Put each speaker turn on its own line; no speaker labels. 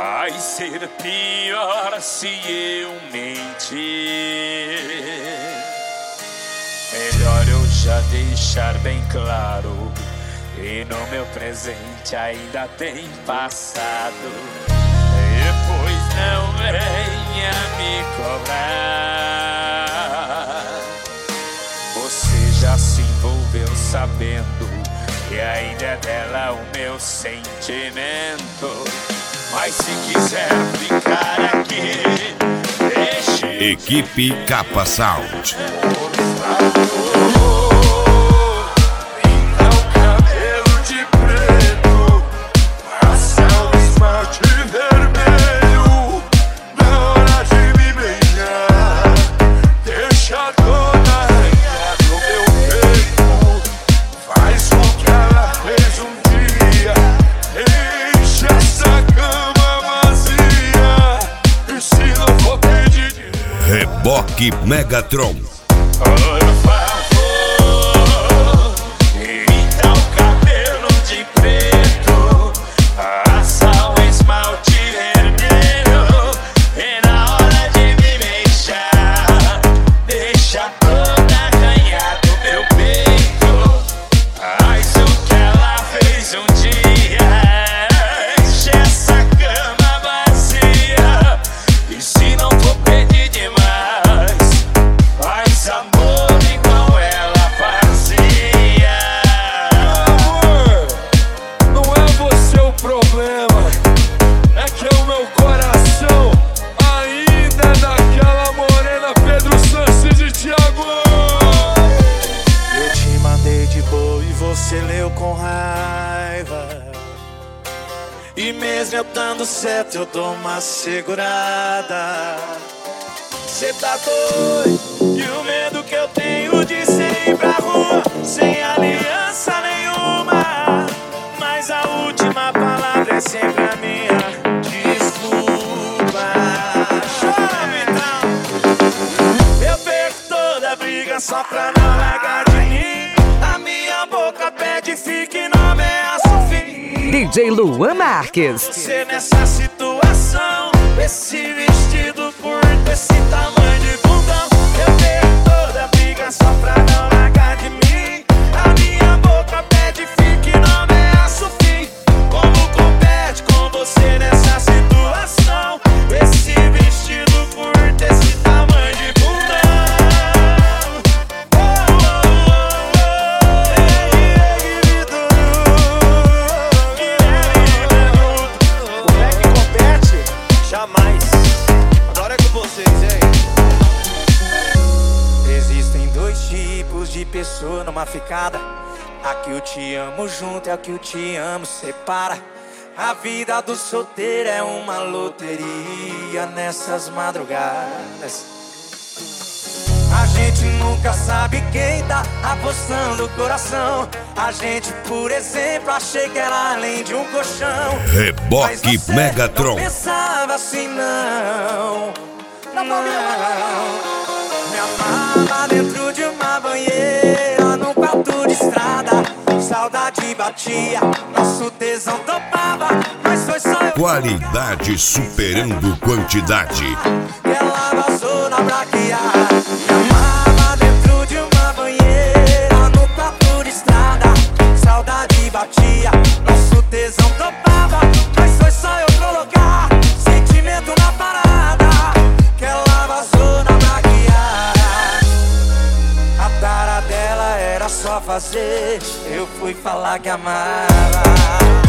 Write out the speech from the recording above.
Vai ser pior se eu mentir. Melhor eu já deixar bem claro que no meu presente ainda tem passado. Depois não venha me cobrar. Você já se envolveu sabendo que ainda é dela o meu sentimento. Mas se quiser ficar aqui, deixe.
Equipe Capa Sound.
Pinta o cabelo de preto, passa o esmalte vermelho. Na hora de me beijar, deixa toda arranhada no meu peito. Faz o que ela fez um dia. Deixa essa cama vazia. E se não for pedir
Reboque Megatron.
por favor, pinta o cabelo de preto, passa o esmalte vermelho. E na hora de me beijar, deixa toda arranhada o meu peito. Faz o que ela fez um dia. Deixa essa cama vazia. E se não for pedir demais, faz amor igual ela fazia.
Amor, não é você o problema, é que o meu coração ainda é daquela morena Pedro Sanches e Thiago.
Eu te mandei de boa e você leu com raiva. E mesmo eu dando certo, eu dou uma segurada. Cê tá doido? E o medo que eu tenho de ser ir pra rua sem aliança nenhuma. Mas a última palavra é sempre a minha. Desculpa. Chora então. Eu perco toda a briga só pra não largar de mim. A minha boca pede fique, não ameaça o fim.
DJ Luan Marques.
Você nessa situação, esse vestido curto, esse tamanho de bundão. Eu perco toda a briga só pra não largar de mim. A minha boca pede fique, não ameaça o fim. Como compete com você nessa situação? Esse vestido curto, esse tamanho de bundão.
Como é que compete? Jamais. Agora é com vocês, hein?
Existem dois tipos de pessoa numa ficada. A que eu te amo junto e a que eu te amo separa. A vida do solteiro é uma loteria nessas madrugadas. A gente nunca sabe quem tá apostando o coração. A gente, por exemplo, achei que era além de um colchão.
Reboque
Mas você
Megatron.
não pensava assim, não. Não. Me amava dentro de uma banheira, num quarto de estrada. Saudade batia, nosso tesão topava. Mas foi só eu.
Qualidade superando quantidade.
Ela vazou na braquiara. Me amava dentro de uma banheira, no quarto de estrada. Saudade batia, nosso tesão topava. Mas foi só eu colocar sentimento na parada, que ela vazou na braquiara. A tara dela era só fazer, eu fui falar que amava.